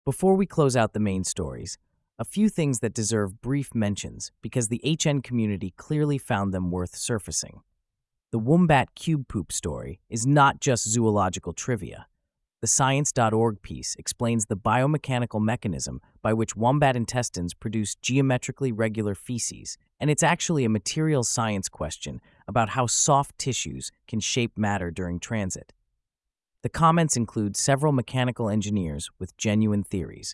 Before we close out the main stories, a few things that deserve brief mentions because the HN community clearly found them worth surfacing. The Wombat Cube Poop story is not just zoological trivia. The Science.org piece explains the biomechanical mechanism by which wombat intestines produce geometrically regular feces, and it's actually a materials science question about how soft tissues can shape matter during transit. The comments include several mechanical engineers with genuine theories.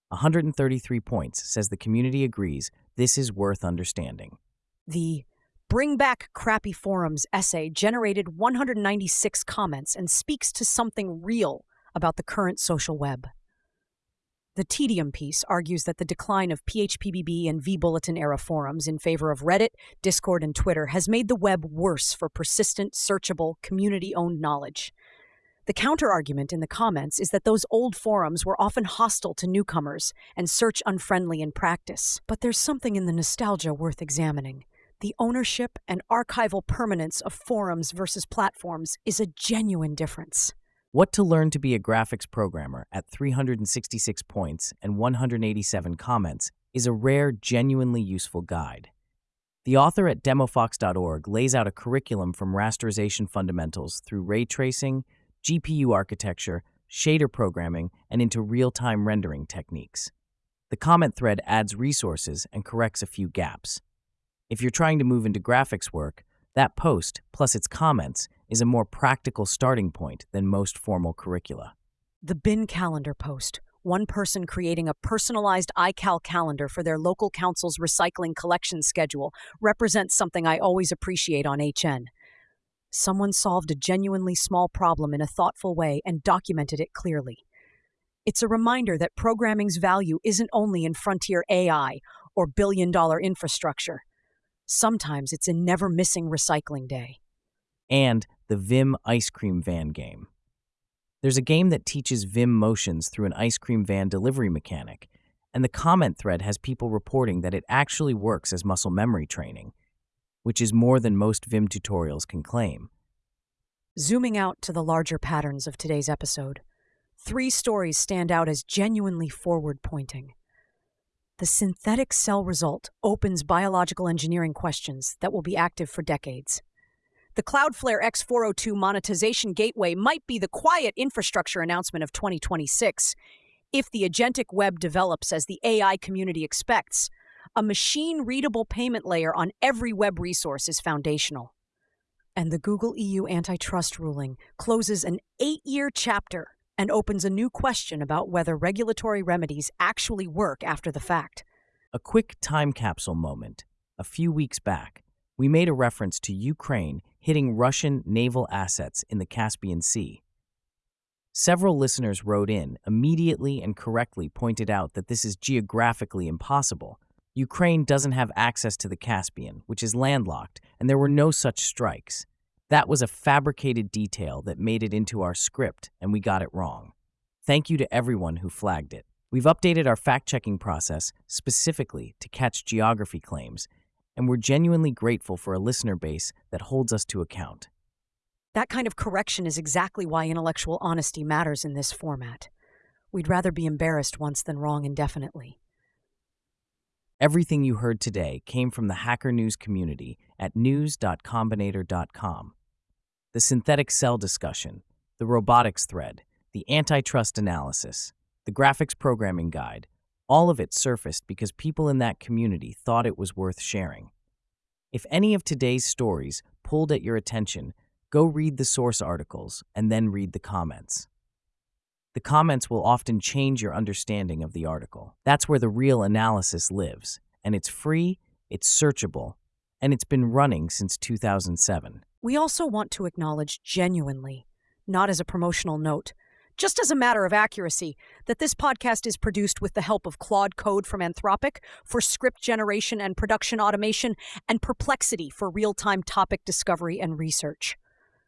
133 points says the community agrees this is worth understanding. The Bring Back Crappy Forums essay generated 196 comments and speaks to something real about the current social web. The Tedium piece argues that the decline of PHPBB and vBulletin era forums in favor of Reddit, Discord, and Twitter has made the web worse for persistent, searchable, community-owned knowledge. The counter-argument in the comments is that those old forums were often hostile to newcomers and search-unfriendly in practice. But there's something in the nostalgia worth examining. The ownership and archival permanence of forums versus platforms is a genuine difference. What to learn to be a graphics programmer at 366 points and 187 comments is a rare, genuinely useful guide. The author at demofox.org lays out a curriculum from rasterization fundamentals through ray tracing, GPU architecture, shader programming, and into real-time rendering techniques. The comment thread adds resources and corrects a few gaps. If you're trying to move into graphics work, that post, plus its comments, is a more practical starting point than most formal curricula. The Bin Calendar post, one person creating a personalized iCal calendar for their local council's recycling collection schedule, represents something I always appreciate on HN. Someone solved a genuinely small problem in a thoughtful way and documented it clearly. It's a reminder that programming's value isn't only in frontier AI or billion-dollar infrastructure. Sometimes it's in never-missing recycling day. And the Vim ice cream van game. There's a game that teaches Vim motions through an ice cream van delivery mechanic, and the comment thread has people reporting that it actually works as muscle memory training, which is more than most Vim tutorials can claim. Zooming out to the larger patterns of today's episode, 3 stories stand out as genuinely forward-pointing. The synthetic cell result opens biological engineering questions that will be active for decades. The Cloudflare X402 monetization gateway might be the quiet infrastructure announcement of 2026. If the agentic web develops as the AI community expects, a machine-readable payment layer on every web resource is foundational. And the Google EU antitrust ruling closes an 8-year chapter and opens a new question about whether regulatory remedies actually work after the fact. A quick time capsule moment. A few weeks back, we made a reference to Ukraine hitting Russian naval assets in the Caspian Sea. Several listeners wrote in, immediately and correctly pointed out that this is geographically impossible. Ukraine doesn't have access to the Caspian, which is landlocked, and there were no such strikes. That was a fabricated detail that made it into our script, and we got it wrong. Thank you to everyone who flagged it. We've updated our fact-checking process specifically to catch geography claims, and we're genuinely grateful for a listener base that holds us to account. That kind of correction is exactly why intellectual honesty matters in this format. We'd rather be embarrassed once than wrong indefinitely. Everything you heard today came from the Hacker News community at news.combinator.com. The synthetic cell discussion, the robotics thread, the antitrust analysis, the graphics programming guide, all of it surfaced because people in that community thought it was worth sharing. If any of today's stories pulled at your attention, go read the source articles and then read the comments. The comments will often change your understanding of the article. That's where the real analysis lives, and it's free, it's searchable, and it's been running since 2007. We also want to acknowledge genuinely, not as a promotional note, just as a matter of accuracy, that this podcast is produced with the help of Claude Code from Anthropic for script generation and production automation, and Perplexity for real-time topic discovery and research.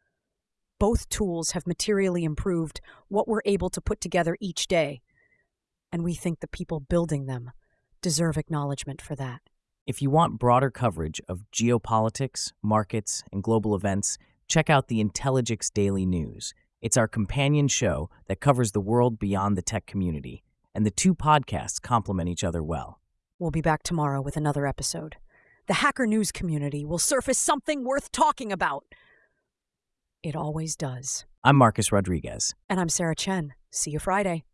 Both tools have materially improved what we're able to put together each day, and we think the people building them deserve acknowledgement for that. If you want broader coverage of geopolitics, markets, and global events, check out the Intelligix Daily News. It's our companion show that covers the world beyond the tech community, and the two podcasts complement each other well. We'll be back tomorrow with another episode. The Hacker News community will surface something worth talking about. It always does. I'm Marcus Rodriguez. And I'm Sarah Chen. See you Friday.